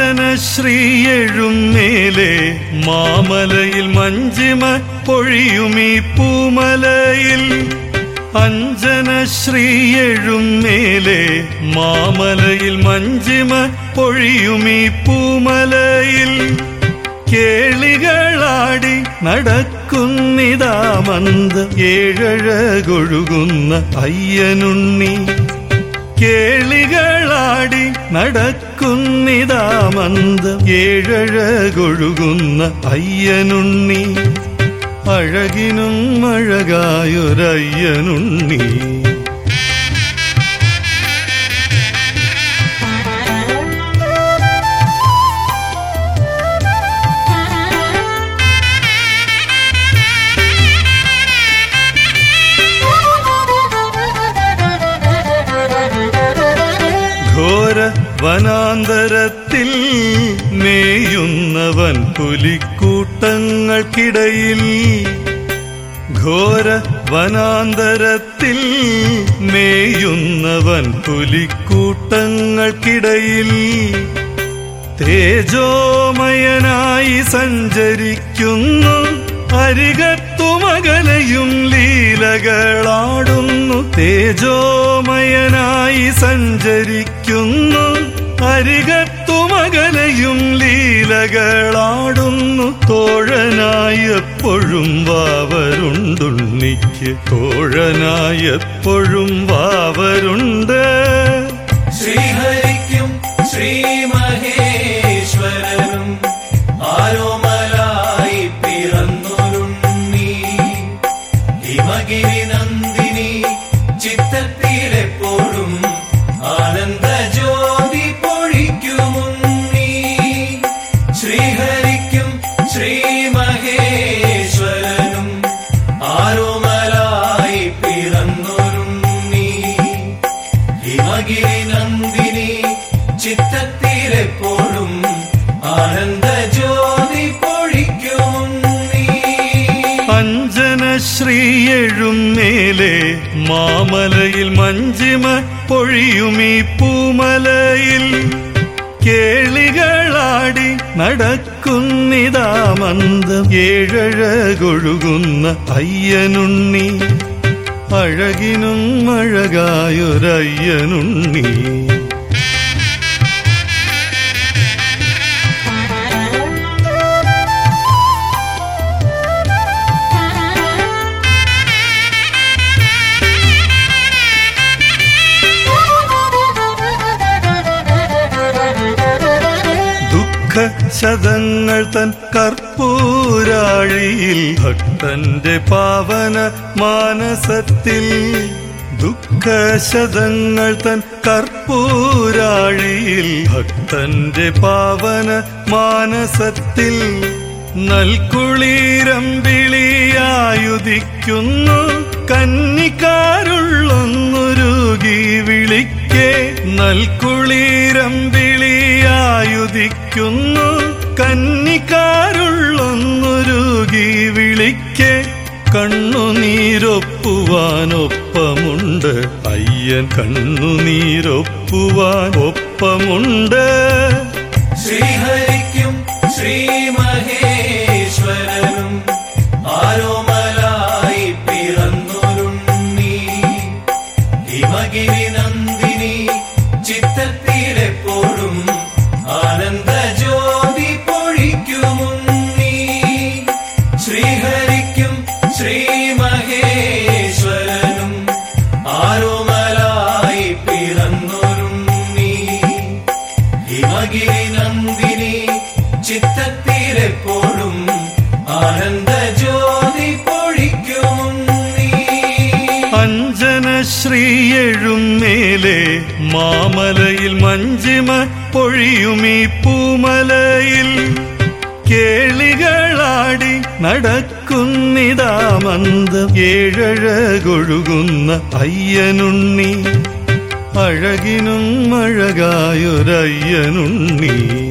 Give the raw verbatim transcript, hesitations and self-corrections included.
അഞ്ജനശ്രീയെഴും മേലെ മാമലയിൽ മഞ്ചിമ പൊഴിയുമീ പൂമലയിൽ. അഞ്ജനശ്രീയെഴും മേലെ മാമലയിൽ മഞ്ചിമ പൊഴിയുമീ പൂമലയിൽ. കേളികളാടി നടക്കുന്നിതാ മന്ദ ഏഴഴകൊഴുകുന്ന അയ്യനുണ്ണി. കേളികളാടി നടക്കുന്നിതാ മന്ദ ഏഴഴകൊഴുകുന്ന അയ്യനുണ്ണി. അഴകിനും അഴകായൊരയ്യനുണ്ണി. ഘോര വനാന്തരത്തിൽ മേയുന്നവൻ പുലിക്കൂട്ടങ്ങൾക്കിടയിൽ. ഘോര വനാന്തരത്തിൽ മേയുന്നവൻ പുലിക്കൂട്ടങ്ങൾക്കിടയിൽ. തേജോമയനായി സഞ്ചരിക്കുന്നു, അരികത്തുമകലയും ലീലകളാടുന്നു. തേജോമയനായി സഞ്ചരിക്കുന്നു, അരികത്തുമകലയും ലീലകളാടുന്നു. തോഴനായെപ്പോഴും വാവരുണ്ടുണ്ണിക്ക്, തോഴനായെപ്പോഴും വാവരുണ്ട്. ശ്രീഹരിക്കും ശ്രീ മഹേശ്വരനും ആരോമലായി പിറന്നൊരുണ്ണി. ഹിമഗിരി നന്ദിനി ചിത്തത്തിലെപ്പോഴും ആനന്ദ ജ്യോതി പൊഴിക്കുമുണ്ണി. ശ്രീഹരിക്കും ശ്രീ മഹേശ്വരനും ആരോമലായി പിറന്നൊരുണ്ണി. ഹിമഗിരി നന്ദിനി ചിത്തത്തിലെപ്പോഴും ആനന്ദ ജ്യോതി പൊഴിക്കുമുണ്ണി. അഞ്ജനശ്രീയെഴും മേലെ മാമലയിൽ മഞ്ചിമ പൊഴിയുമീ പൂമലയിൽ. കേളികളാടി നടക്കുന്നിതാ മന്ദ ഏഴഴകൊഴുകുന്ന അയ്യനുണ്ണി. അഴകിനും അഴകായൊരയ്യനുണ്ണി. ശതങ്ങൾ തൻ കർപ്പൂരാഴിയിൽ ഭക്തന്റെ പാവന മാനസത്തിൽ. ദുഃഖശതങ്ങൾ തൻ കർപ്പൂരാഴിയിൽ ഭക്തന്റെ പാവന മാനസത്തിൽ. നൽകുളീരമ്പിളിയായുദിക്കുന്നു കന്നിക്കാരുള്ളൊന്നുരുകി വിളിക്കേ. നൽകുളീരമ്പിളിയായുദിക്കുന്നു കന്നിക്കാരുള്ളൊന്നുരുകി വിളിക്കേ. കണ്ണുനീരൊപ്പുവാനൊപ്പമുണ്ട് അയ്യൻ, കണ്ണുനീരൊപ്പുവാൻ ഒപ്പമുണ്ട്. ശ്രീഹരിക്കും ശ്രീ മഹേശ്വരനും ആരോമലായി പിറന്നൊരുണ്ണി. ഹിമഗിരി നന്ദിനി ചിത്തത്തിലെപ്പോഴും ആനന്ദ ജ്യോതി പൊഴിക്കുമുണ്ണി. ശ്രീഹരിക്കും ശ്രീ മഹേശ്വരനും ആരോമലായി പിറന്നൊരുണ്ണി. ഹിമഗിരി നന്ദിനി ചിത്തത്തിലെപ്പോഴും ആനന്ദ ജ്യോതി പൊഴിക്കുമുണ്ണി. അഞ്ജനശ്രീയെഴും മേലെ മാമലയിൽ മഞ്ചിമ പൊഴിയുമീ പൂമലയിൽ. കേളികളാടി നടക്കുന്നിതാ മന്ദ ഏഴഴകൊഴുകുന്ന അയ്യനുണ്ണി. അഴകിനും അഴകായൊരയ്യനുണ്ണി.